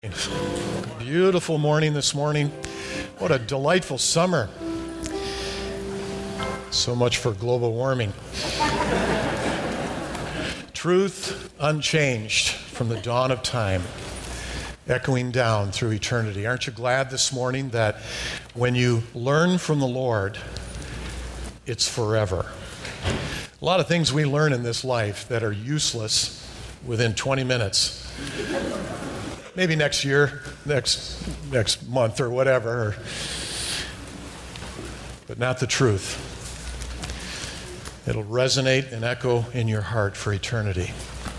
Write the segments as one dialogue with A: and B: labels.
A: Beautiful morning this morning. What a delightful summer. So much for global warming. Truth unchanged from the dawn of time, echoing down through eternity. Aren't you glad this morning that when you learn from the Lord, it's forever? A lot of things we learn in this life that are useless within 20 minutes. Maybe next year, next month or whatever, but not the truth. It'll resonate and echo in your heart for eternity.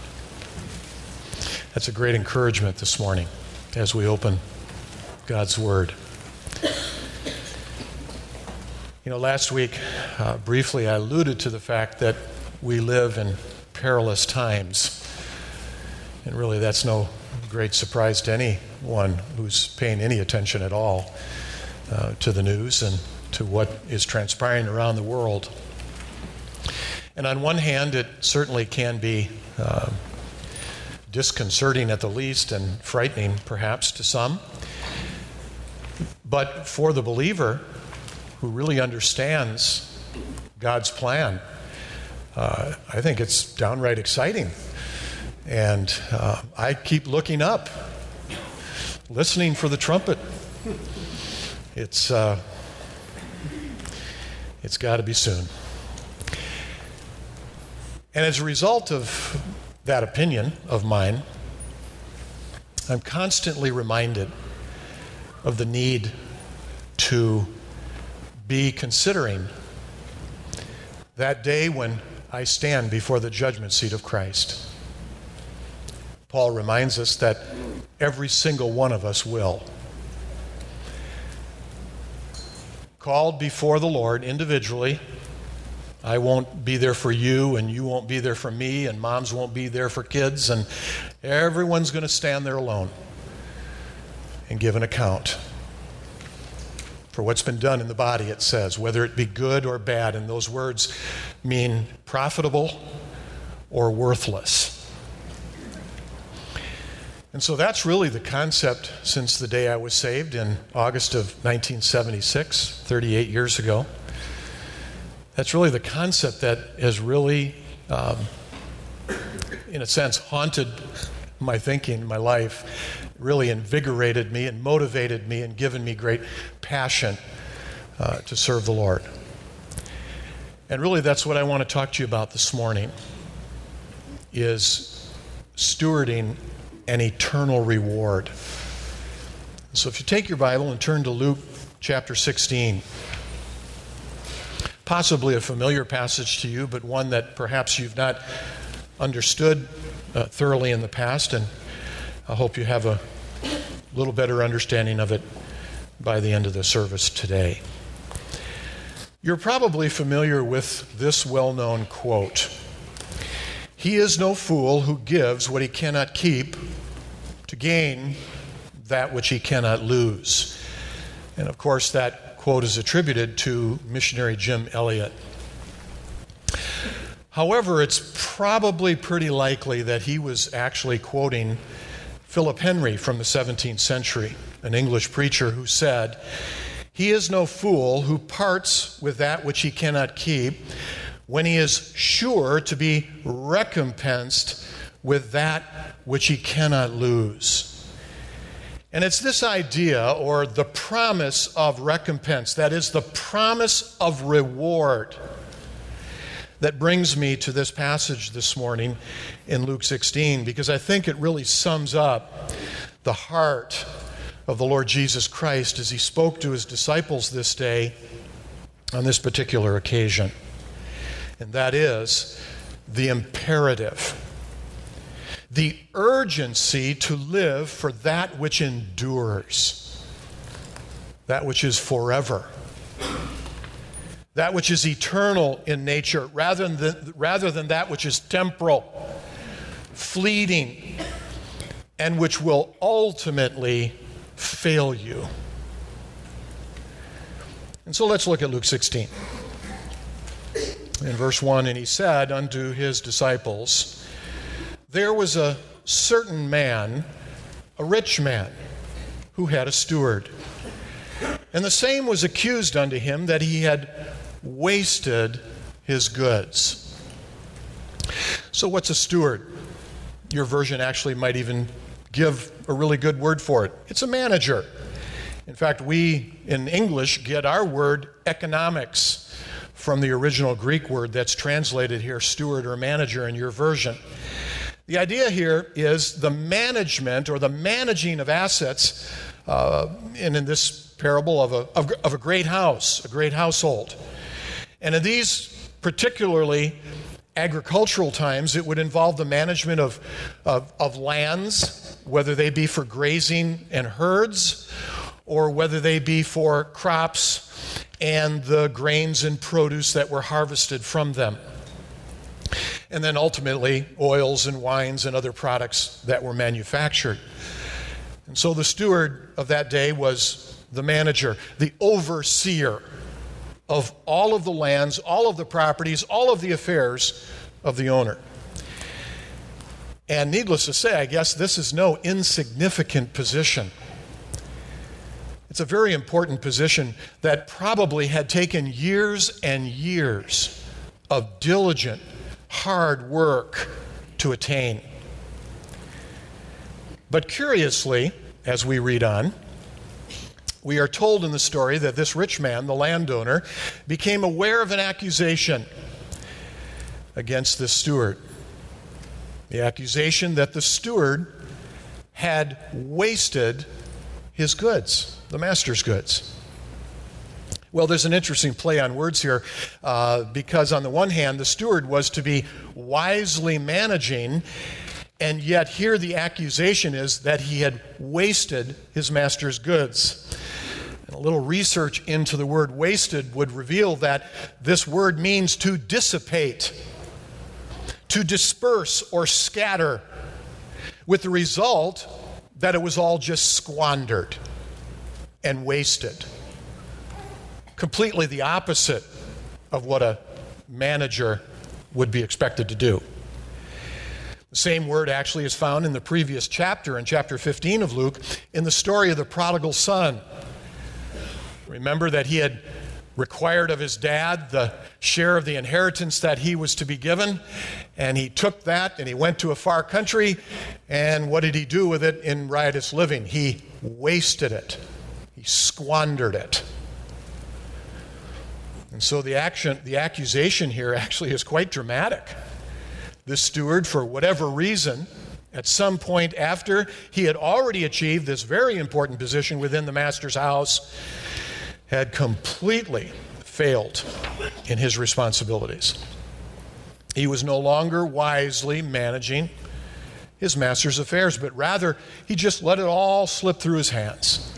A: That's a great encouragement this morning as we open God's Word. You know, last week, briefly, I alluded to the fact that we live in perilous times. And really, that's no great surprise to anyone who's paying any attention at all to the news and to what is transpiring around the world. And on one hand, it certainly can be disconcerting at the least and frightening perhaps to some. But for the believer who really understands God's plan, I think it's downright exciting. And I keep looking up, listening for the trumpet. It's got to be soon. And as a result of that opinion of mine, I'm constantly reminded of the need to be considering that day when I stand before the judgment seat of Christ. Paul reminds us that every single one of us will. Called before the Lord individually. I won't be there for you, and you won't be there for me, and moms won't be there for kids, and everyone's going to stand there alone and give an account for what's been done in the body, it says, whether it be good or bad. And those words mean profitable or worthless. And so that's really the concept since the day I was saved in August of 1976, 38 years ago. That's really the concept that has really, in a sense, haunted my thinking, my life, really invigorated me and motivated me and given me great passion to serve the Lord. And really that's what I want to talk to you about this morning, is stewarding an eternal reward. So if you take your Bible and turn to Luke chapter 16, possibly a familiar passage to you, but one that perhaps you've not understood thoroughly in the past, and I hope you have a little better understanding of it by the end of the service today. You're probably familiar with this well-known quote: "He is no fool who gives what he cannot keep to gain that which he cannot lose." And of course, that quote is attributed to missionary Jim Elliot. However, it's probably pretty likely that he was actually quoting Philip Henry from the 17th century, an English preacher who said, "He is no fool who parts with that which he cannot keep when he is sure to be recompensed with that which he cannot lose." And it's this idea, or the promise of recompense, that is the promise of reward, that brings me to this passage this morning in Luke 16, because I think it really sums up the heart of the Lord Jesus Christ as he spoke to his disciples this day on this particular occasion. And that is the imperative, the urgency to live for that which endures, that which is forever, that which is eternal in nature, rather than that which is temporal, fleeting, and which will ultimately fail you. And so let's look at Luke 16. In verse 1, "And he said unto his disciples, There was a certain man a rich man who had a steward. And the same was accused unto him, that he had wasted his goods. So what's a steward? Your version actually might even give a really good word for it. It's a manager. In fact, we in English get our word economics from the original Greek word that's translated here, steward or manager in your version. The idea here is the management or the managing of assets, and in this parable of a great house, a great household. And in these particularly agricultural times, it would involve the management of lands, whether they be for grazing and herds, or whether they be for crops and the grains and produce that were harvested from them. And then ultimately, oils and wines and other products that were manufactured. And so the steward of that day was the manager, the overseer of all of the lands, all of the properties, all of the affairs of the owner. And needless to say, I guess this is no insignificant position. It's a very important position that probably had taken years and years of diligent, hard work to attain. But curiously, as we read on, we are told in the story that this rich man, the landowner, became aware of an accusation against this steward. The accusation that the steward had wasted his goods, the master's goods. Well, there's an interesting play on words here because on the one hand, the steward was to be wisely managing, and yet here the accusation is that he had wasted his master's goods. And a little research into the word wasted would reveal that this word means to dissipate, to disperse or scatter, with the result that it was all just squandered and wasted. Completely the opposite of what a manager would be expected to do. The same word actually is found in the previous chapter, in chapter 15 of Luke, in the story of the prodigal son. Remember that he had required of his dad the share of the inheritance that he was to be given, and he took that and he went to a far country, and what did he do with it in riotous living? He wasted it. He squandered it. And so the accusation here actually is quite dramatic. This steward, for whatever reason, at some point after he had already achieved this very important position within the master's house, had completely failed in his responsibilities. He was no longer wisely managing his master's affairs, but rather he just let it all slip through his hands.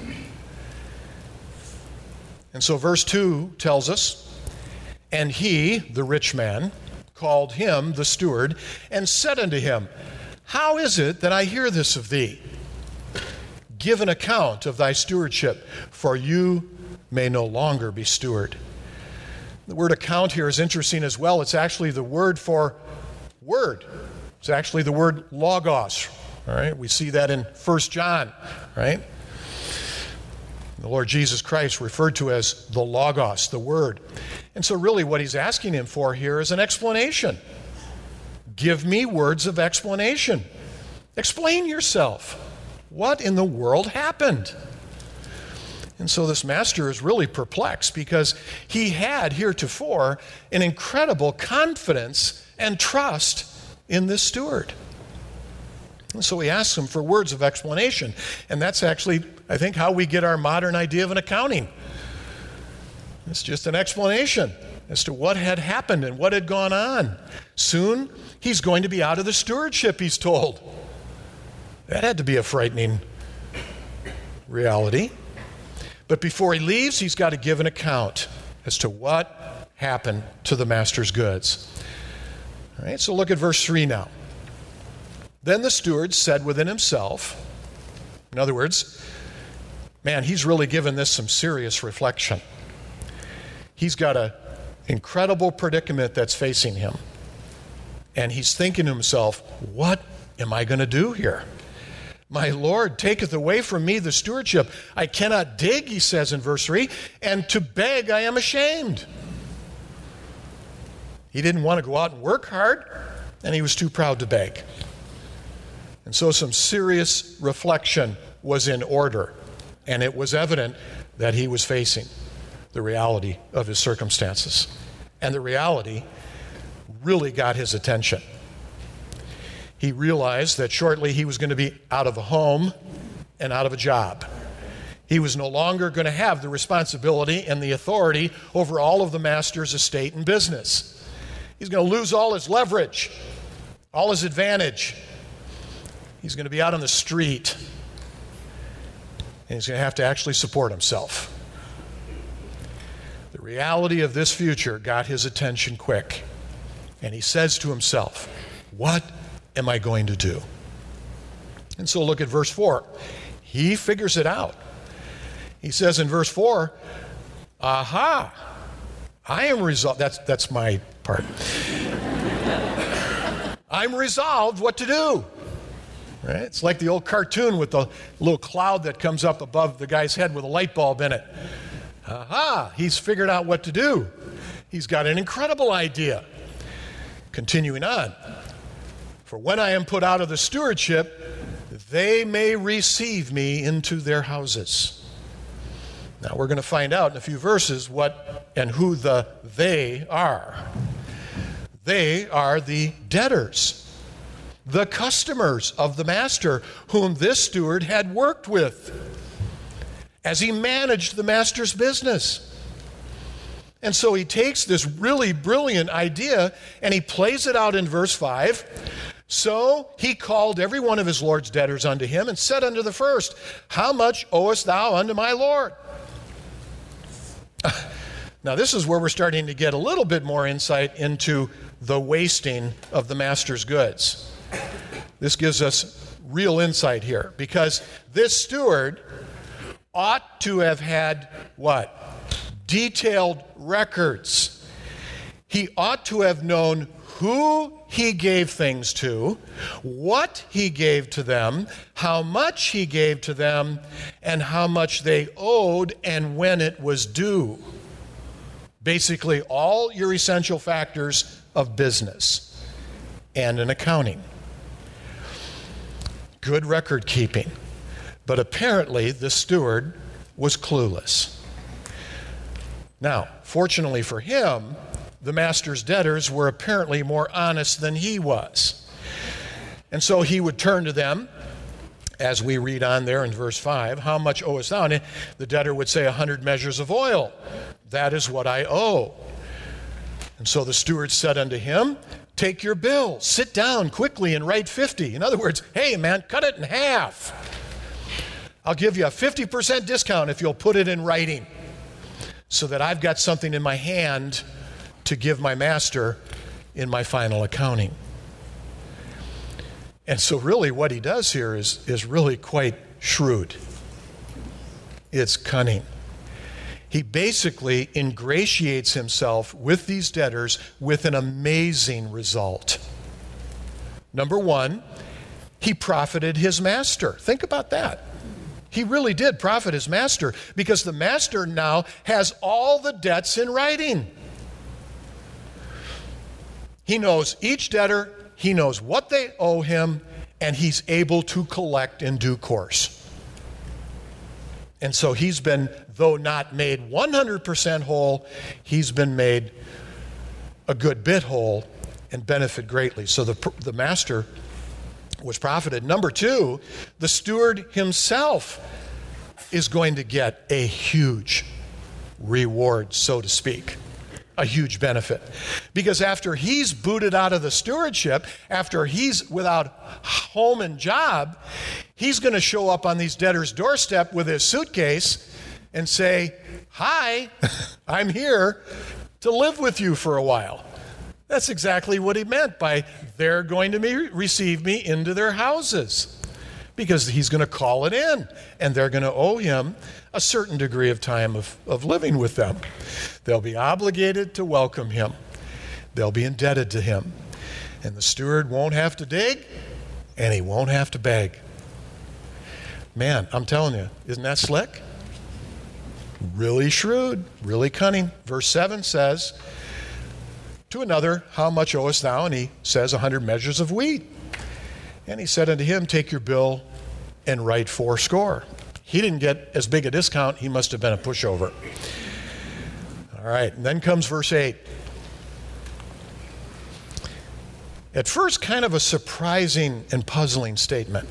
A: And so verse 2 tells us, and he, the rich man, called him, the steward, and said unto him, how is it that I hear this of thee? Give an account of thy stewardship, for you may no longer be steward. The word account here is interesting as well. It's actually the word for word. It's actually the word logos. All right, we see that in 1 John, right? The Lord Jesus Christ referred to as the logos, the word. And so really what he's asking him for here is an explanation. Give me words of explanation. Explain yourself. What in the world happened? And so this master is really perplexed because he had heretofore an incredible confidence and trust in this steward. And so he asks him for words of explanation. And that's actually, I think, how we get our modern idea of an accounting. It's just an explanation as to what had happened and what had gone on. Soon, he's going to be out of the stewardship, he's told. That had to be a frightening reality. But before he leaves, he's got to give an account as to what happened to the master's goods. All right, so look at verse 3 now. Then the steward said within himself, in other words, man, he's really given this some serious reflection. He's got an incredible predicament that's facing him. And he's thinking to himself, what am I going to do here? My Lord taketh away from me the stewardship. I cannot dig, he says in verse 3, and to beg I am ashamed. He didn't want to go out and work hard, and he was too proud to beg. And so some serious reflection was in order, and it was evident that he was facing the reality of his circumstances. And the reality really got his attention. He realized that shortly he was going to be out of a home and out of a job. He was no longer going to have the responsibility and the authority over all of the master's estate and business. He's going to lose all his leverage, all his advantage. He's going to be out on the street, and he's going to have to actually support himself. The reality of this future got his attention quick, and he says to himself, what am I going to do? And so look at verse 4. He figures it out. He says in verse 4, aha, I am resolved. That's my part. I'm resolved what to do. Right? It's like the old cartoon with the little cloud that comes up above the guy's head with a light bulb in it. Aha, he's figured out what to do. He's got an incredible idea. Continuing on. For when I am put out of the stewardship, they may receive me into their houses. Now we're going to find out in a few verses what and who the they are. They are the debtors, the customers of the master whom this steward had worked with as he managed the master's business. And so he takes this really brilliant idea and he plays it out in verse 5. So he called every one of his Lord's debtors unto him and said unto the first, how much owest thou unto my Lord? Now this is where we're starting to get a little bit more insight into the wasting of the master's goods. This gives us real insight here, because this steward ought to have had what? Detailed records. He ought to have known who he gave things to, what he gave to them, how much he gave to them, and how much they owed and when it was due. Basically, all your essential factors of business and in accounting. Good record keeping. But apparently, the steward was clueless. Now, fortunately for him, the master's debtors were apparently more honest than he was. And so he would turn to them, as we read on there in verse 5, how much owest thou? And the debtor would say, 100 measures of oil. That is what I owe. And so the steward said unto him, take your bill, sit down quickly and write 50. In other words, hey man, cut it in half. I'll give you a 50% discount if you'll put it in writing so that I've got something in my hand to give my master in my final accounting. And so really what he does here is really quite shrewd. It's cunning. He basically ingratiates himself with these debtors with an amazing result. Number one, he profited his master. Think about that. He really did profit his master, because the master now has all the debts in writing. He knows each debtor, he knows what they owe him, and he's able to collect in due course. And so he's been, though not made 100% whole, he's been made a good bit whole and benefit greatly. So the master was profited. Number two, the steward himself is going to get a huge reward, so to speak. A huge benefit. Because after he's booted out of the stewardship, after he's without home and job, he's going to show up on these debtors' doorstep with his suitcase and say, hi, I'm here to live with you for a while. That's exactly what he meant by they're going to receive me into their houses. Because he's going to call it in, and they're going to owe him a certain degree of time of living with them. They'll be obligated to welcome him. They'll be indebted to him. And the steward won't have to dig, and he won't have to beg. Man, I'm telling you, isn't that slick? Really shrewd, really cunning. Verse 7 says, to another, how much owest thou? And he says, 100 measures of wheat. And he said unto him, take your bill and write 80. He didn't get as big a discount. He must have been a pushover. All right, and then comes verse 8. At first, kind of a surprising and puzzling statement.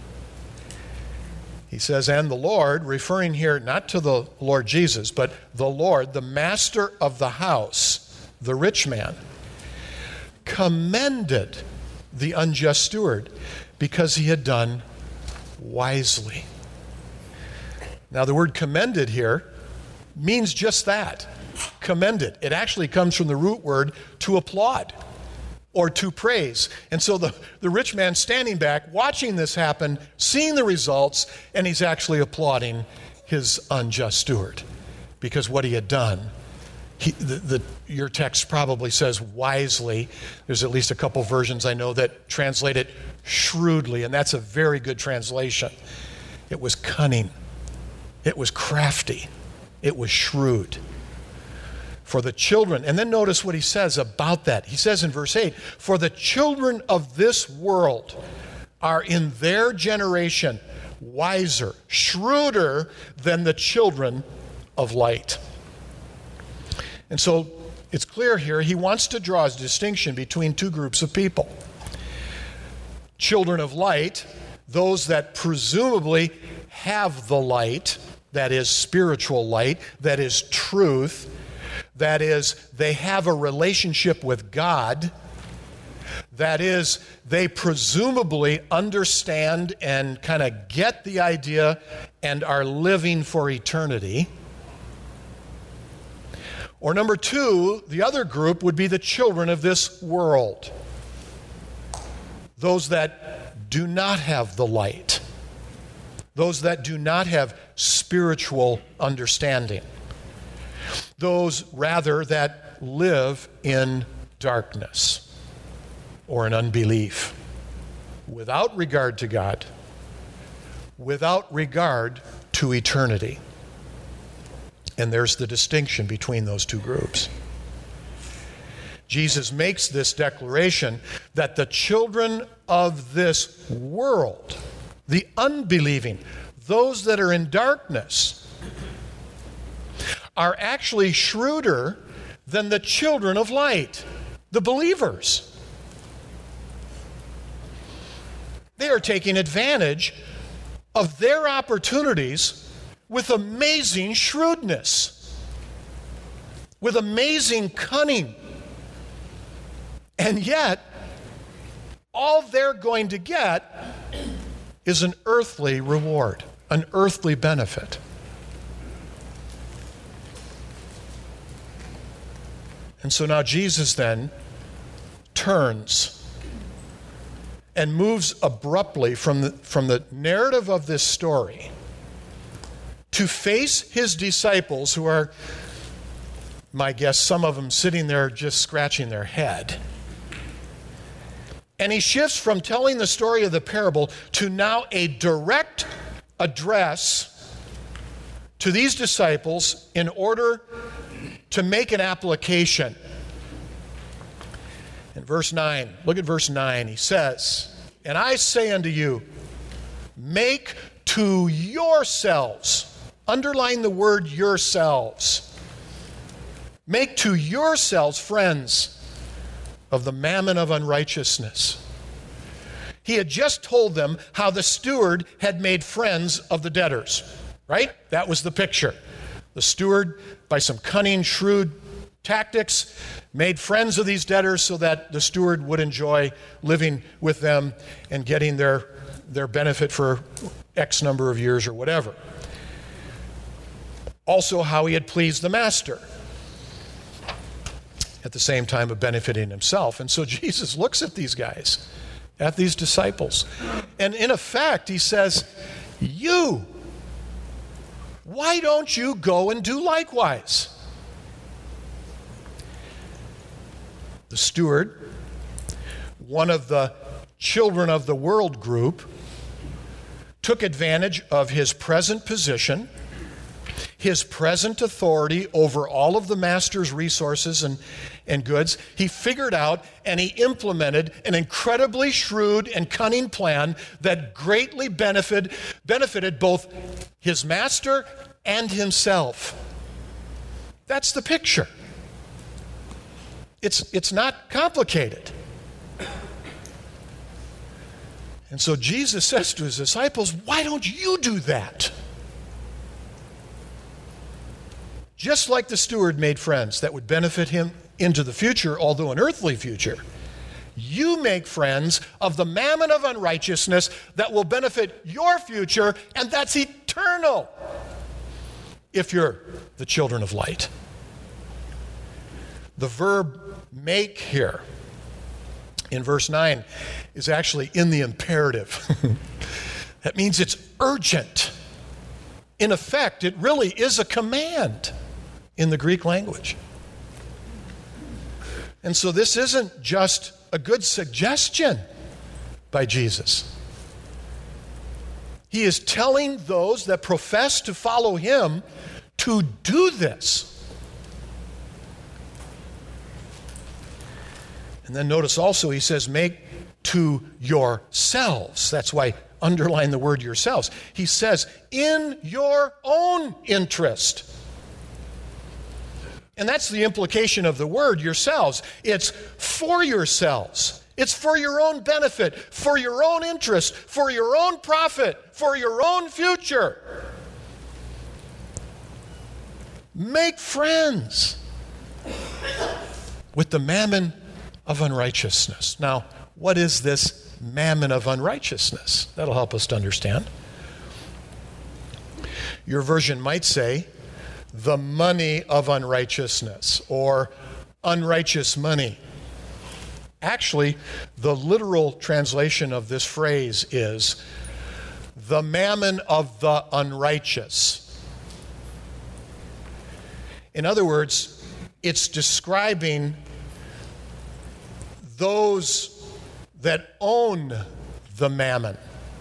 A: He says, and the Lord, referring here not to the Lord Jesus, but the Lord, the master of the house, the rich man, commended the unjust steward because he had done wisely. Now, the word commended here means just that, commended. It actually comes from the root word to applaud or to praise. And so the rich man standing back, watching this happen, seeing the results, and he's actually applauding his unjust steward because what he had done. Your text probably says wisely. There's at least a couple versions I know that translate it shrewdly, and that's a very good translation. It was cunning. It was crafty. It was shrewd. For the children, and then notice what he says about that. He says in verse 8, for the children of this world are in their generation wiser, shrewder than the children of light. And so it's clear here he wants to draw a distinction between two groups of people. Children of light, those that presumably have the light, that is spiritual light, that is truth, that is they have a relationship with God, that is they presumably understand and kind of get the idea and are living for eternity. Or number two, the other group would be the children of this world. Those that do not have the light. Those that do not have spiritual understanding. Those, rather, that live in darkness or in unbelief, without regard to God, without regard to eternity. And there's the distinction between those two groups. Jesus makes this declaration that the children of this world, the unbelieving, those that are in darkness, are actually shrewder than the children of light, the believers. They are taking advantage of their opportunities with amazing shrewdness, with amazing cunning. And yet, all they're going to get is an earthly reward, an earthly benefit. And so now Jesus then turns and moves abruptly from the narrative of this story to face his disciples, who are, my guess, some of them sitting there just scratching their head. And he shifts from telling the story of the parable to now a direct address to these disciples in order to make an application. In verse 9, look at verse 9. He says, and I say unto you, make to yourselves, underline the word yourselves, make to yourselves friends of the mammon of unrighteousness. He had just told them how the steward had made friends of the debtors, right? That was the picture. The steward, by some cunning, shrewd tactics, made friends of these debtors so that the steward would enjoy living with them and getting their benefit for X number of years or whatever. Also, how he had pleased the master at the same time of benefiting himself. And so Jesus looks at these guys, at these disciples, and in effect, he says, you, why don't you go and do likewise? The steward, one of the children of the world group, took advantage of his present position, his present authority over all of the master's resources and goods. He figured out and he implemented an incredibly shrewd and cunning plan that greatly benefited both his master and himself. That's the picture. It's not complicated. And so Jesus says to his disciples, why don't you do that? Just like the steward made friends that would benefit him into the future, although an earthly future, you make friends of the mammon of unrighteousness that will benefit your future, and that's eternal if you're the children of light. The verb make here in verse 9 is actually in the imperative. That means it's urgent. In effect, it really is a command in the Greek language. And so this isn't just a good suggestion by Jesus. He is telling those that profess to follow him to do this. And then notice also he says, make to yourselves. That's why underline the word yourselves. He says, in your own interest. And that's the implication of the word yourselves. It's for yourselves. It's for your own benefit, for your own interest, for your own profit, for your own future. Make friends with the mammon of unrighteousness. Now, what is this mammon of unrighteousness? That'll help us to understand. Your version might say, the money of unrighteousness, or unrighteous money. Actually, the literal translation of this phrase is, the mammon of the unrighteous. In other words, it's describing those that own the mammon,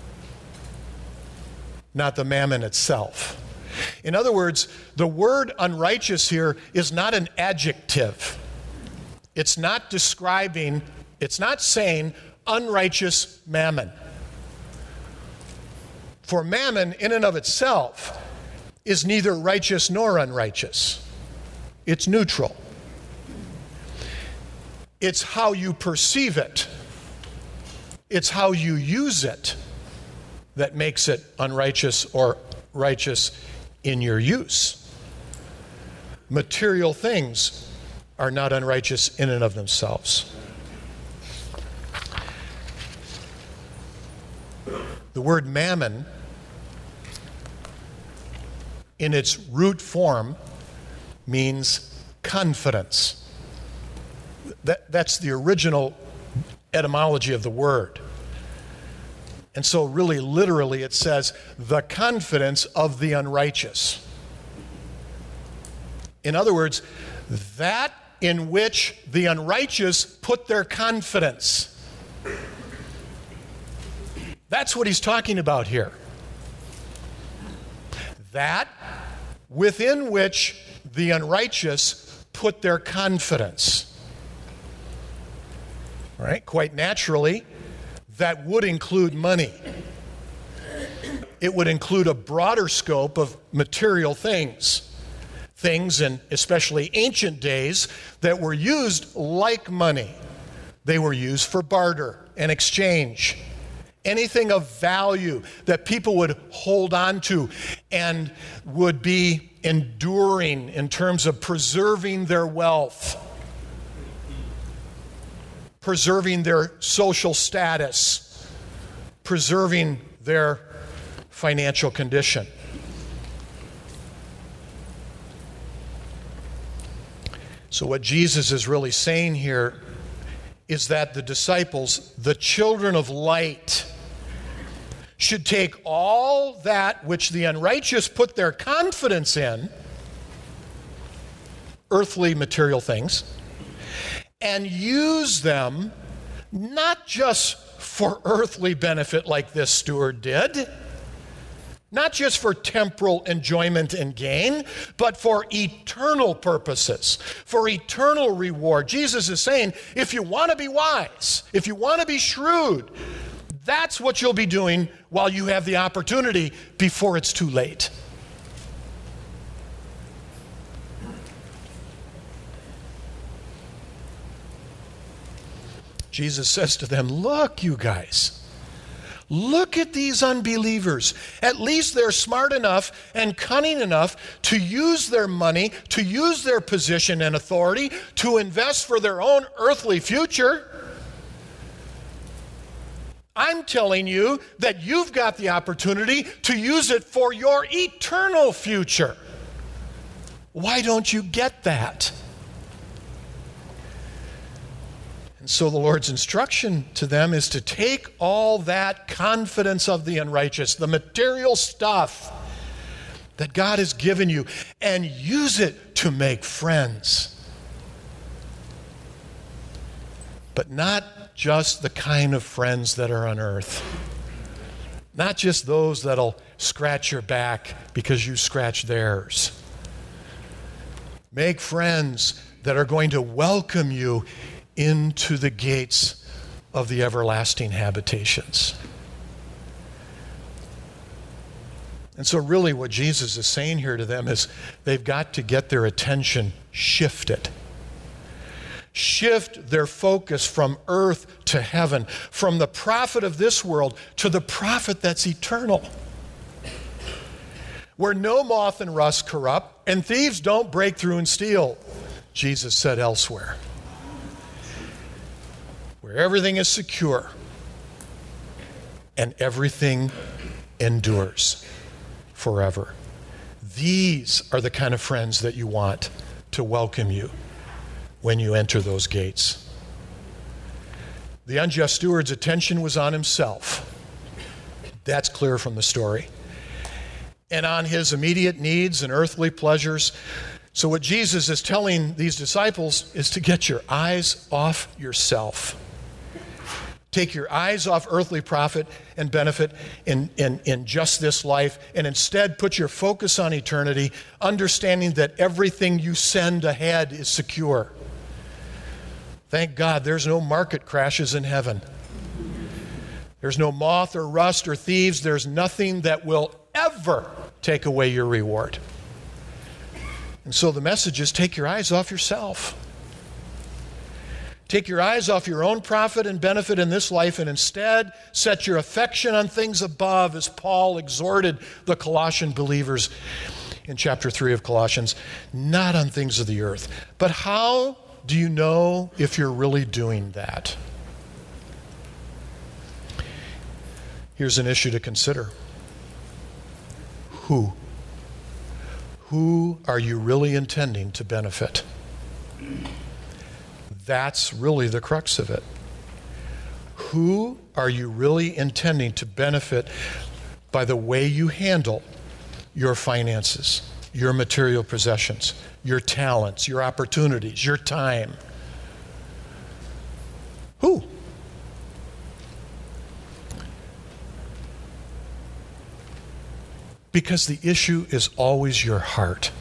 A: not the mammon itself. In other words, the word unrighteous here is not an adjective. It's not describing, it's not saying unrighteous mammon. For mammon in and of itself is neither righteous nor unrighteous. It's neutral. It's how you perceive it. It's how you use it that makes it unrighteous or righteous in your use. Material things are not unrighteous in and of themselves. The word mammon, in its root form, means confidence. That's the original etymology of the word. And so really literally it says, the confidence of the unrighteous. In other words, that in which the unrighteous put their confidence. That's what he's talking about here. That within which the unrighteous put their confidence. All right, quite naturally, that would include money. It would include a broader scope of material things. Things in especially ancient days that were used like money. They were used for barter and exchange. Anything of value that people would hold on to and would be enduring in terms of preserving their wealth, preserving their social status, preserving their financial condition. So what Jesus is really saying here is that the disciples, the children of light, should take all that which the unrighteous put their confidence in, earthly material things, and use them not just for earthly benefit like this steward did, Not just for temporal enjoyment and gain, but for eternal purposes, for eternal reward. Jesus is saying, if you want to be wise, if you want to be shrewd, that's what you'll be doing while you have the opportunity before it's too late. Jesus says to them, look, you guys. Look at these unbelievers. At least they're smart enough and cunning enough to use their money, to use their position and authority, to invest for their own earthly future. I'm telling you that you've got the opportunity to use it for your eternal future. Why don't you get that? And so the Lord's instruction to them is to take all that confidence of the unrighteous, the material stuff that God has given you, and use it to make friends. But not just the kind of friends that are on earth. Not just those that'll scratch your back because you scratch theirs. Make friends that are going to welcome you into the gates of the everlasting habitations. And so really what Jesus is saying here to them is they've got to get their attention shifted. Shift their focus from earth to heaven, from the prophet of this world to the prophet that's eternal, where no moth and rust corrupt and thieves don't break through and steal, Jesus said elsewhere. Where everything is secure and everything endures forever. These are the kind of friends that you want to welcome you when you enter those gates. The unjust steward's attention was on himself. That's clear from the story. And on his immediate needs and earthly pleasures. So what Jesus is telling these disciples is to get your eyes off yourself. Take your eyes off earthly profit and benefit in just this life, and instead put your focus on eternity, understanding that everything you send ahead is secure. Thank God there's no market crashes in heaven. There's no moth or rust or thieves. There's nothing that will ever take away your reward. And so the message is take your eyes off yourself. Take your eyes off your own profit and benefit in this life and instead set your affection on things above, as Paul exhorted the Colossian believers in chapter 3 of Colossians, not on things of the earth. But how do you know if you're really doing that? Here's an issue to consider. Who? Who are you really intending to benefit? That's really the crux of it. Who are you really intending to benefit by the way you handle your finances, your material possessions, your talents, your opportunities, your time? Who? Because the issue is always your heart.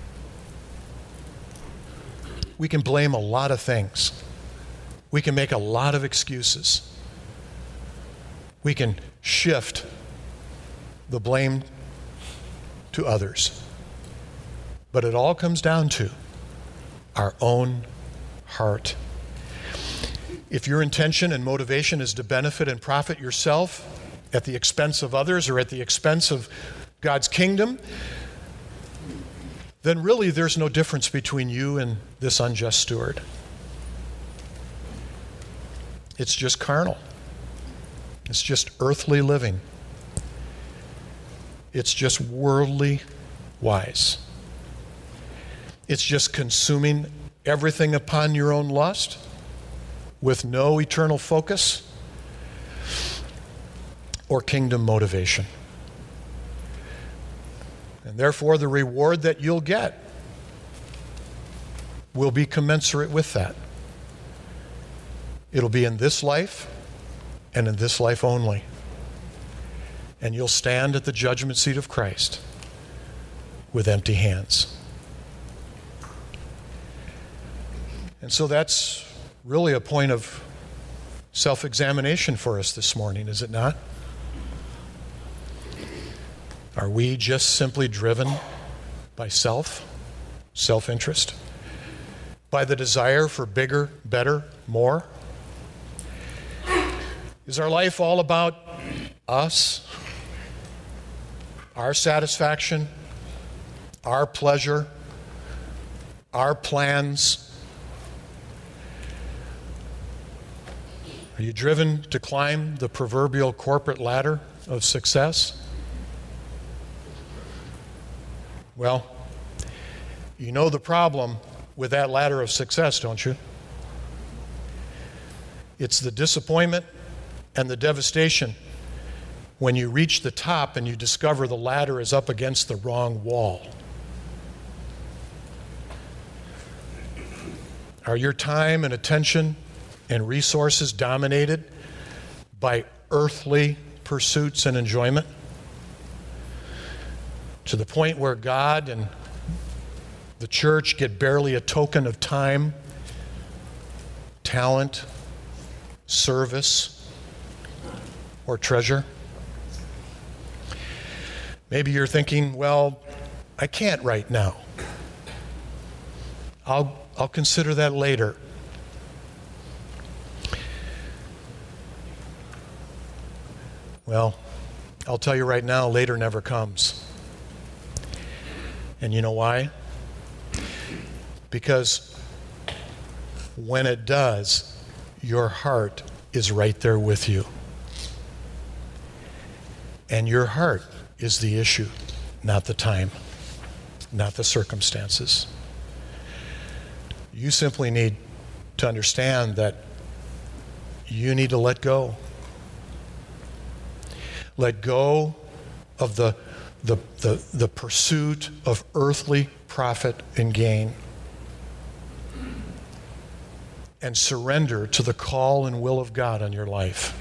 A: We can blame a lot of things. We can make a lot of excuses. We can shift the blame to others. But it all comes down to our own heart. If your intention and motivation is to benefit and profit yourself at the expense of others or at the expense of God's kingdom, then really there's no difference between you and this unjust steward. It's just carnal. It's just earthly living. It's just worldly wise. It's just consuming everything upon your own lust with no eternal focus or kingdom motivation. And therefore, the reward that you'll get will be commensurate with that. It'll be in this life and in this life only. and you'll stand at the judgment seat of Christ with empty hands. And so that's really a point of self-examination for us this morning, is it not? Are we just simply driven by self-interest, by the desire for bigger, better, more? Is our life all about us, our satisfaction, our pleasure, our plans? Are you driven to climb the proverbial corporate ladder of success? Well, you know the problem with that ladder of success, don't you? It's the disappointment and the devastation when you reach the top and you discover the ladder is up against the wrong wall. Are your time and attention and resources dominated by earthly pursuits and enjoyment, to the point where God and the church get barely a token of time, talent, service, or treasure? Maybe you're thinking, well, I can't right now. I'll consider that later. Well, I'll tell you right now, later never comes. And you know why? Because when it does, your heart is right there with you. And your heart is the issue, not the time, not the circumstances. You simply need to understand that you need to let go. Let go of the pursuit of earthly profit and gain, and surrender to the call and will of God on your life.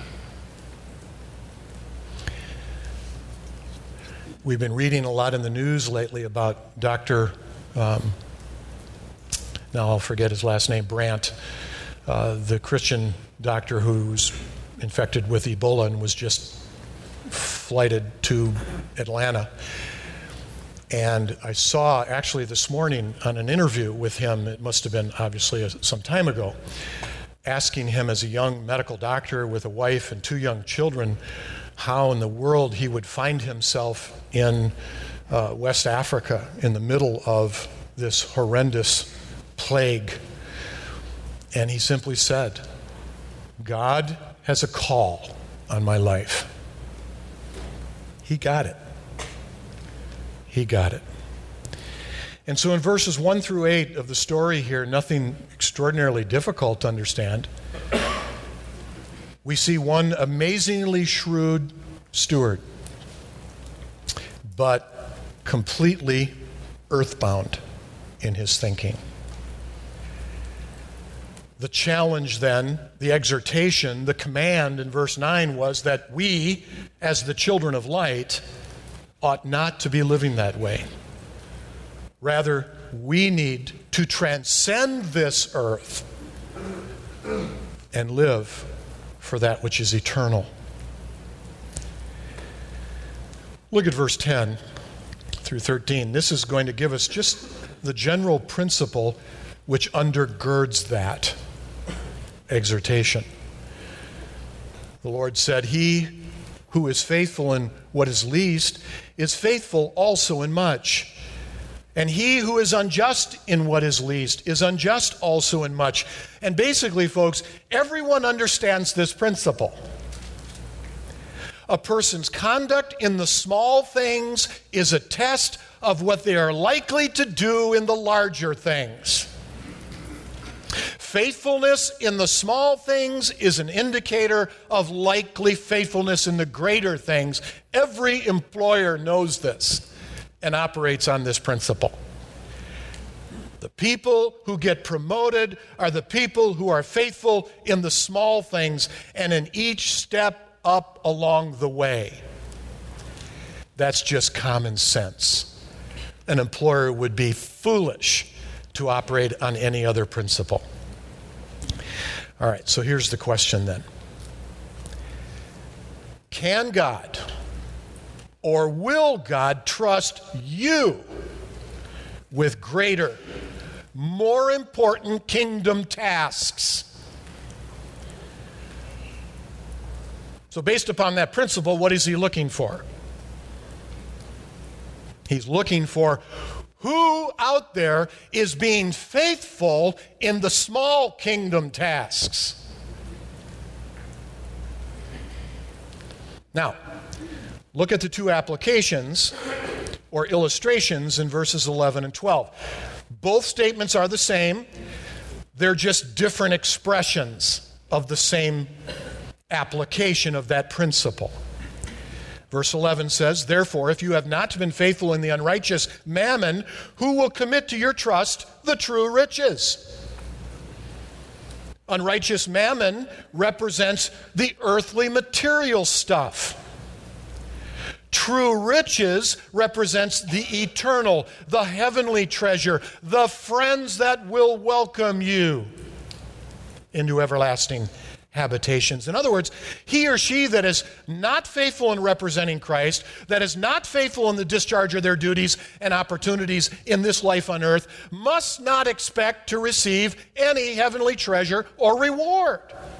A: We've been reading a lot in the news lately about Dr. Now I'll forget his last name, Brandt, the Christian doctor who's infected with Ebola and was just flighted to Atlanta. And I saw actually this morning on an interview with him, it must have been obviously some time ago, asking him as a young medical doctor with a wife and 2 young children how in the world he would find himself in West Africa in the middle of this horrendous plague. And he simply said, God has a call on my life. He got it. He got it. And so in verses 1 through 8 of the story here, nothing extraordinarily difficult to understand. We see one amazingly shrewd steward, but completely earthbound in his thinking. The challenge then, the exhortation, the command in verse 9 was that we, as the children of light, ought not to be living that way. Rather, we need to transcend this earth and live for that which is eternal. Look at verse 10 through 13. This is going to give us just the general principle which undergirds that exhortation. The Lord said, "He who is faithful in what is least is faithful also in much. And he who is unjust in what is least is unjust also in much." And basically, folks, everyone understands this principle. A person's conduct in the small things is a test of what they are likely to do in the larger things. Faithfulness in the small things is an indicator of likely faithfulness in the greater things. Every employer knows this and operates on this principle. The people who get promoted are the people who are faithful in the small things and in each step up along the way. That's just common sense. An employer would be foolish to operate on any other principle. All right, so here's the question then. Can God or will God trust you with greater, more important kingdom tasks? So based upon that principle, what is he looking for? He's looking for who out there is being faithful in the small kingdom tasks. Now, look at the two applications or illustrations in verses 11 and 12. Both statements are the same. They're just different expressions of the same application of that principle. Verse 11 says, "Therefore, if you have not been faithful in the unrighteous mammon, who will commit to your trust the true riches?" Unrighteous mammon represents the earthly material stuff. True riches represents the eternal, the heavenly treasure, the friends that will welcome you into everlasting habitations. In other words, he or she that is not faithful in representing Christ, that is not faithful in the discharge of their duties and opportunities in this life on earth, must not expect to receive any heavenly treasure or reward.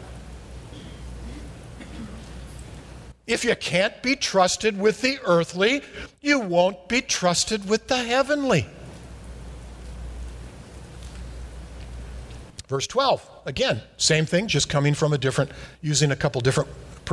A: If you can't be trusted with the earthly, you won't be trusted with the heavenly. Verse 12, again, same thing, just coming from using a couple different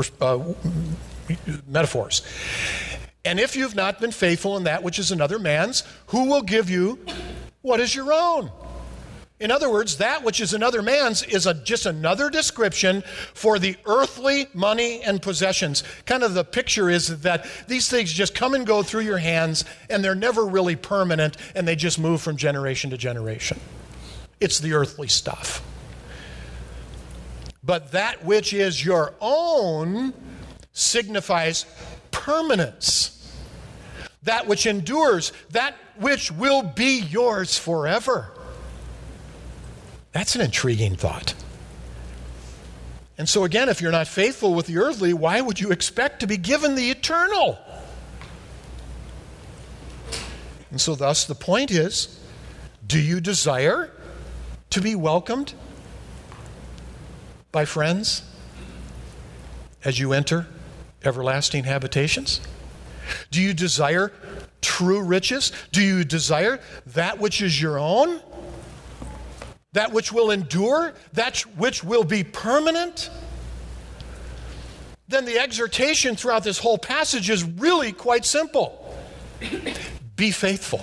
A: metaphors. "And if you've not been faithful in that which is another man's, who will give you what is your own?" In other words, that which is another man's is just another description for the earthly money and possessions. Kind of the picture is that these things just come and go through your hands, and they're never really permanent, and they just move from generation to generation. It's the earthly stuff. But that which is your own signifies permanence. That which endures, that which will be yours forever. That's an intriguing thought. And so again, if you're not faithful with the earthly, why would you expect to be given the eternal? And so thus the point is, do you desire to be welcomed by friends as you enter everlasting habitations? Do you desire true riches? Do you desire that which is your own? That which will endure? That which will be permanent? Then the exhortation throughout this whole passage is really quite simple. Be faithful.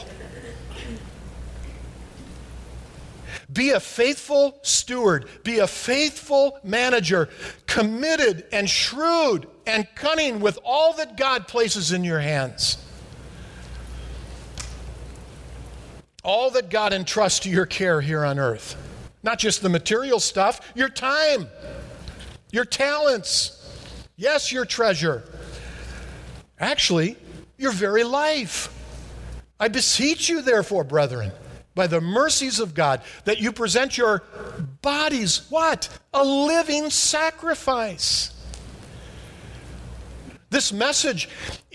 A: Be a faithful steward. Be a faithful manager, committed and shrewd and cunning with all that God places in your hands. All that God entrusts to your care here on earth. Not just the material stuff, your time, your talents, yes, your treasure. Actually, your very life. I beseech you, therefore, brethren, by the mercies of God, that you present your bodies, what? A living sacrifice. This message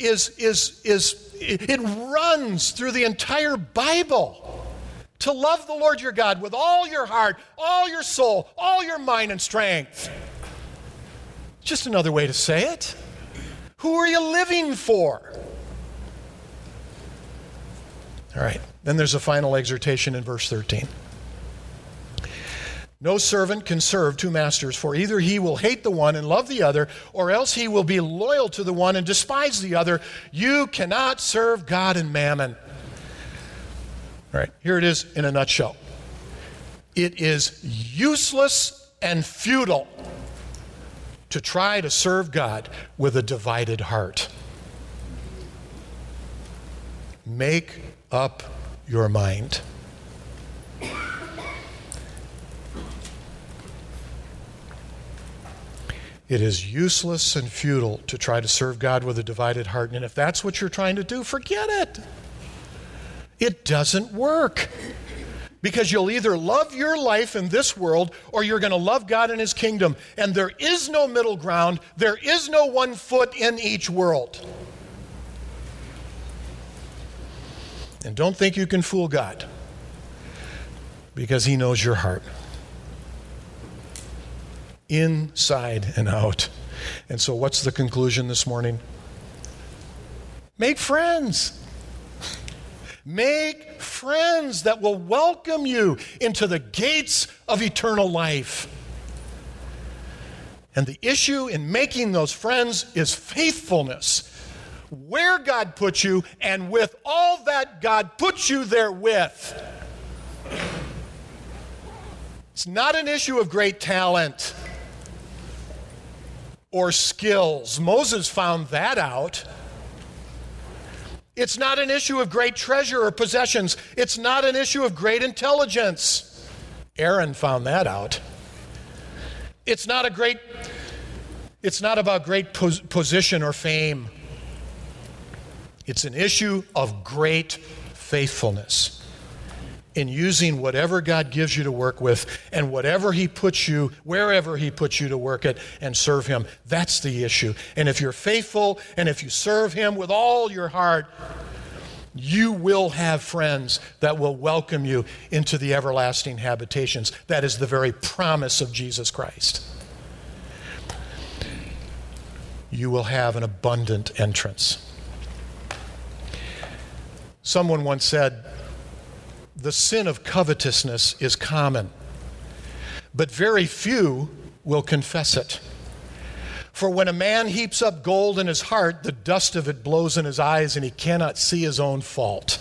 A: it runs through the entire Bible. To love the Lord your God with all your heart, all your soul, all your mind and strength. Just another way to say it. Who are you living for? All right. Then there's a final exhortation in verse 13. No servant can serve two masters, for either he will hate the one and love the other, or else he will be loyal to the one and despise the other. You cannot serve God and mammon. All right, here it is in a nutshell. It is useless and futile to try to serve God with a divided heart. Make up your mind. It is useless and futile to try to serve God with a divided heart. And if that's what you're trying to do, forget it. It doesn't work. Because you'll either love your life in this world or you're going to love God and His kingdom. And there is no middle ground. There is no one foot in each world. And don't think you can fool God, because He knows your heart, inside and out. And so what's the conclusion this morning? Make friends. Make friends that will welcome you into the gates of eternal life. And the issue in making those friends is faithfulness. Where God puts you and with all that God puts you there with. It's not an issue of great talent or skills. Moses found that out. It's not an issue of great treasure or possessions. It's not an issue of great intelligence. Aaron found that out. It's not about great position or fame. It's an issue of great faithfulness in using whatever God gives you to work with and wherever He puts you to work it and serve Him. That's the issue. And if you're faithful and if you serve Him with all your heart, you will have friends that will welcome you into the everlasting habitations. That is the very promise of Jesus Christ. You will have an abundant entrance. Someone once said, the sin of covetousness is common, but very few will confess it. For when a man heaps up gold in his heart, the dust of it blows in his eyes, and he cannot see his own fault.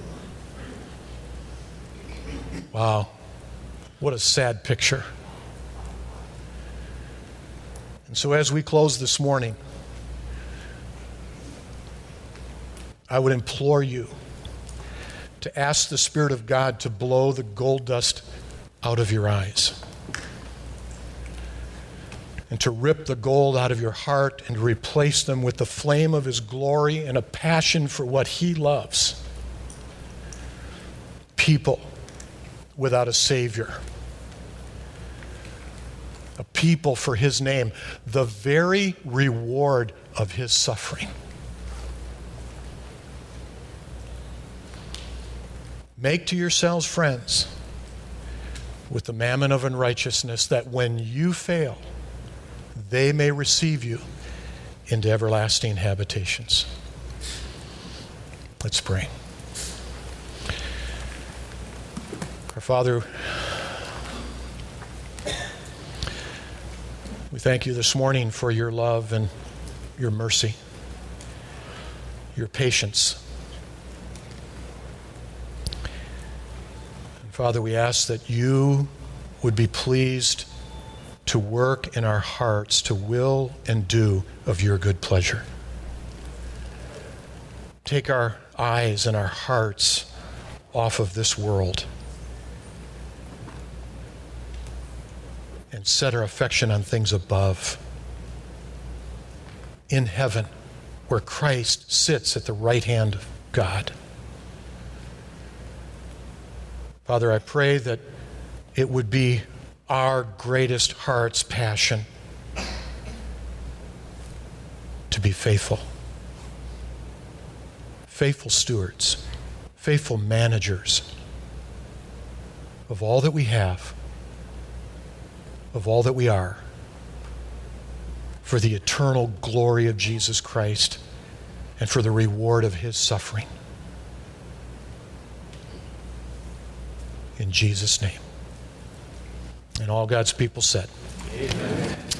A: Wow, what a sad picture. And so as we close this morning, I would implore you to ask the Spirit of God to blow the gold dust out of your eyes and to rip the gold out of your heart and replace them with the flame of His glory and a passion for what He loves. People without a Savior. A people for His name. The very reward of His suffering. Make to yourselves friends with the mammon of unrighteousness, that when you fail, they may receive you into everlasting habitations. Let's pray. Our Father, we thank You this morning for Your love and Your mercy, Your patience. Father, we ask that You would be pleased to work in our hearts to will and do of Your good pleasure. Take our eyes and our hearts off of this world and set our affection on things above, in heaven, where Christ sits at the right hand of God. Father, I pray that it would be our greatest heart's passion to be faithful. Faithful stewards, faithful managers of all that we have, of all that we are, for the eternal glory of Jesus Christ and for the reward of His suffering. In Jesus' name. And all God's people said, Amen.